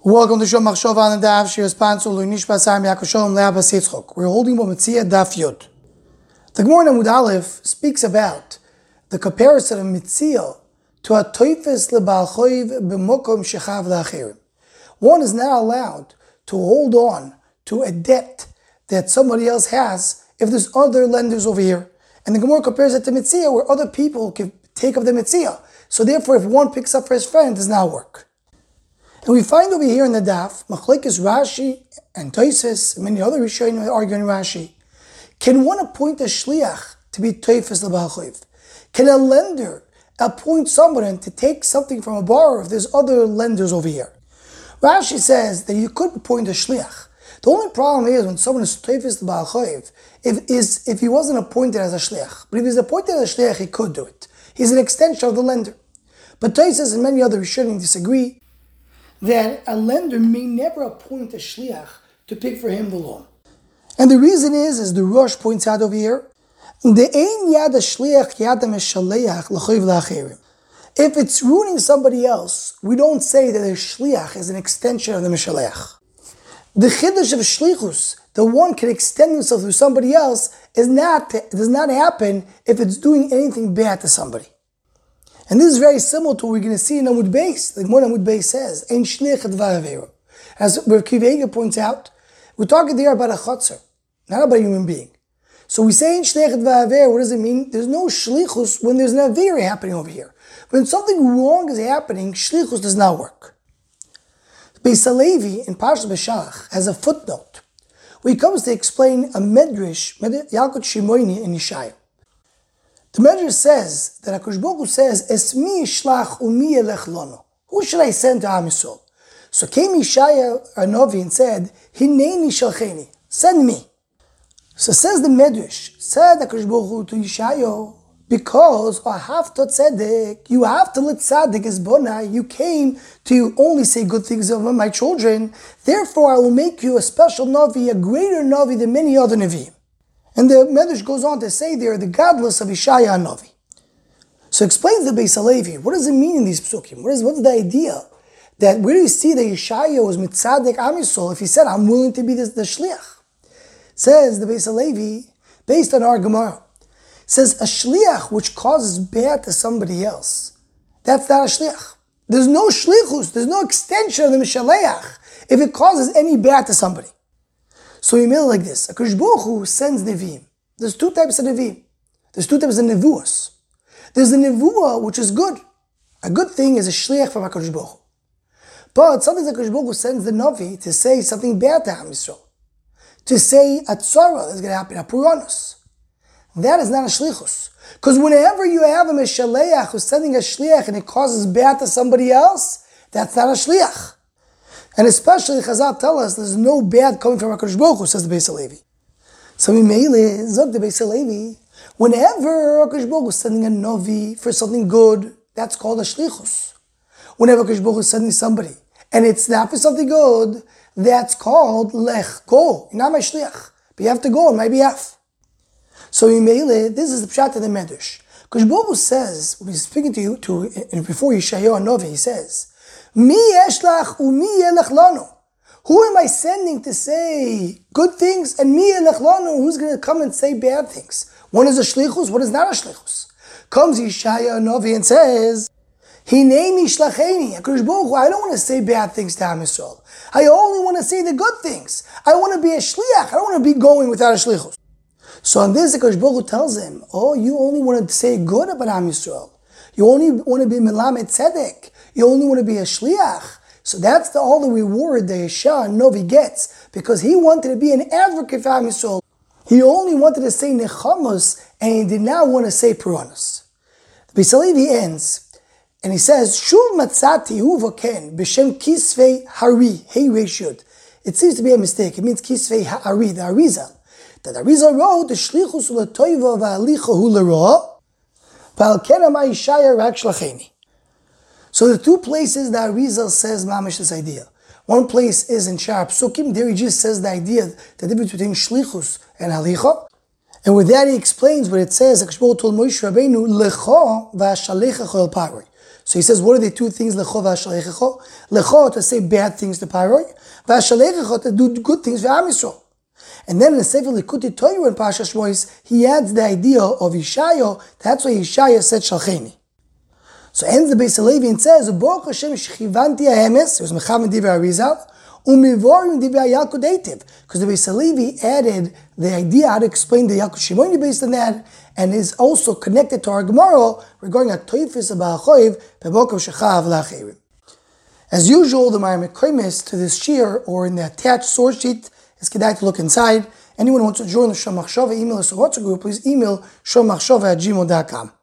Welcome to Shom Machshava on the Daf. Shir sponsor Nishba Sam Yaakov Shalom Le'Abba Yitzchok. We're holding Mitzia Daf Yud. The Gemara in Amud Aleph speaks about the comparison of Mitzia to a toifes lebal choiv b'mokom shechav la'achirim. One is not allowed to hold on to a debt that somebody else has if there's other lenders over here. And the Gemara compares it to Mitzia, where other people can take up the Mitzia. So therefore, if one picks up for his friend, it does not work. And we find over here in the Daf, Machlekes Rashi and Tosfos and many other Rishonim arguing Rashi. Can one appoint a shliach to be toifes lebal choiv? Can a lender appoint someone to take something from a borrower if there's other lenders over here? Rashi says that you could appoint a shliach. The only problem is when someone is toifes lebal choiv, if he wasn't appointed as a shliach. But if he's appointed as a shliach, he could do it. He's an extension of the lender. But Tosfos and many other Rishonim disagree that a lender may never appoint a shliach to pick for him the loan. And the reason is, as the Rosh points out over here, the ein yad shliach yad meshaleach l'choiv la'achirim. If it's ruining somebody else, we don't say that the shliach is an extension of the meshaleach. The chiddush of shlichus, the one can extend himself to somebody else, does not happen if it's doing anything bad to somebody. And this is very similar to what we're going to see in Amud Beis. Like what Amud Beis says, "Ein shliach advar." As Rav Kiva Eger points out, we're talking there about a chotzer, not about a human being. So we say "Ein shliach advar." What does it mean? There's no shlichus when there's an avera happening over here. When something wrong is happening, shlichus does not work. Beis Halevi in Parshas Beshalach has a footnote where he comes to explain a medrash, Yalkut Shimoni in Yeshaya. The Medrash says that HaKadosh Baruch Hu says, "Esmi shlach umi yelech lono." Who should I send to Am Yisrael? So came Yeshaya Hanavi and said, "Hineni shalcheni," send me. So says the Medrash, said HaKadosh Baruch Hu to Yeshaya, because ahavta tzedek, you have to let tzedek as bonai. You came to only say good things of my children. Therefore, I will make you a special navi, a greater navi than many other naviim. And the Medrash goes on to say there, the godless of Yeshaya Hanavi. So explains the Beis Halevi, what does it mean in these psukim? What's the idea? That where do you see that Yeshaya was mitzadek Am Yisrael if he said, I'm willing to be the shliach? Says the Beis Halevi, based on our Gemara, says a shliach which causes bad to somebody else, that's not a shliach. There's no shlichus, there's no extension of the mishaleach if it causes any bad to somebody. So we made it like this. HaKadosh Baruch Hu sends Nevi'im. There's two types of Nevi'im. There's two types of Nevuos. There's the Nevuah, which is good. A good thing is a shliach from HaKadosh Baruch Hu. But sometimes HaKadosh Baruch Hu sends the Navi to say something bad to Am Yisrael. To say a tzara that's going to happen, a puranus. That is not a shlichus. Because whenever you have a meshaleach who's sending a shliach and it causes bad to somebody else, that's not a shliach. And especially Chazal tell us there's no bad coming from HaKadosh Baruch Hu, says the Beis Halevi. So we meile zog the Beis Halevi. Whenever HaKadosh Baruch Hu is sending a novi for something good, that's called a shlichus. Whenever HaKadosh Baruch Hu is sending somebody and it's not for something good, that's called lech, go. You're not my shliach, but you have to go on my behalf. So we meile, this is the pshat of the Medrash. HaKadosh Baruch Hu says, when he's speaking to you, before Yeshayahu Hanavi, he says, Mi yeshlach umi yelech lanu. Who am I sending to say good things? And mi yelech lanu, who's going to come and say bad things? One is a shlichus, one is not a shlichus. Comes Yeshaya Hanavi and says, Hineni shlacheni. HaKadosh Baruch Hu, I don't want to say bad things to Am Yisrael. I only want to say the good things. I want to be a shliach. I don't want to be going without a shlichus. So on this, HaKadosh Baruch Hu tells him, oh, you only want to say good about Am Yisrael. You only want to be melamed tzedek. You only want to be a shliach. So that's all the reward that Yeshaya Hanavi gets, because he wanted to be an advocate for Am Yisrael. He only wanted to say nechamos, and he did not want to say puranus. The Beis Halevi ends, and he says, Shuv matzati hu v'ken b'shem kisvei hari, hey reshut. It seems to be a mistake. It means kisvei hari, the Arizal. That Arizal wrote, the shlichus l'toiva v'alicha hu l'roa, v'al ken ama Yeshaya rak shlacheni. So the two places that Arizal says mamish this idea. One place is in Shar Psukim. There he just says the idea, the difference between shlichus and halicha. And with that he explains what it says. HaKadosh Baruch Hu told Moshe Rabbeinu, Lecha v'ashalecha chol paroi. So he says, what are the two things? Lecho v'ashalechecho. Lecho, to say bad things to Paroi. V'ashalechecho, to do good things for Am Yisrael. And then in the Sefer Likutei Torah in Parashat Shmois, he adds the idea of Yeshayahu. That's why Yeshayahu said Shalcheni. So ends the Beis Halevi and says, Baruch Hashem shchivanti haemes. It was Mechavan Divrei Arizal. Umivorim Divrei Yalkut Eitiv. Because the Beis Halevi added the idea how to explain the Yalkut Shimoni based on that, and is also connected to our Gemara regarding a Toifis Ba'achoiv Bebokav Shechav La'achirim. As usual, the Maram Ekremis to this shir or in the attached source sheet is kedai to look inside. Anyone who wants to join the Shom Machshava email us or WhatsApp group, please email shommachshava@gmail.com.